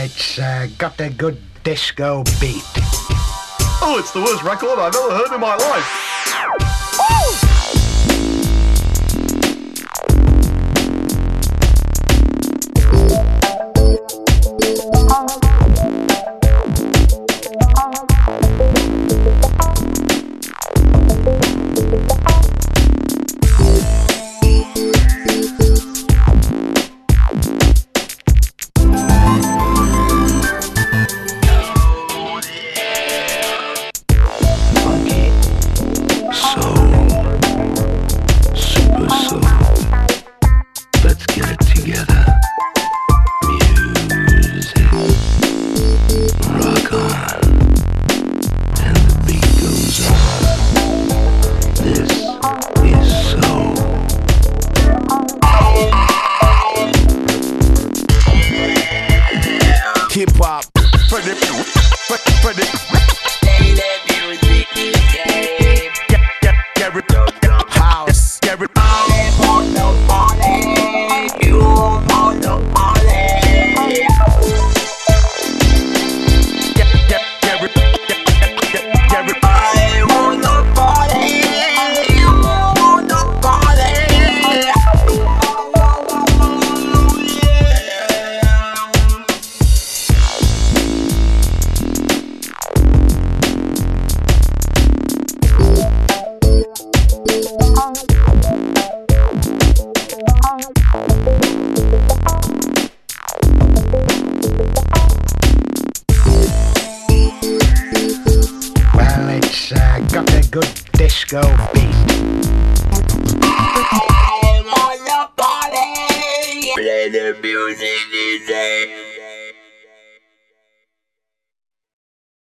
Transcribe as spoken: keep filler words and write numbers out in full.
it's uh, got a good disco beat. Oh, it's the worst record I've ever heard in my life. Hip-hop, spread it, spread, spread it. Get, get, get rid of house, get rid of Well, it's uh, got a good disco beat.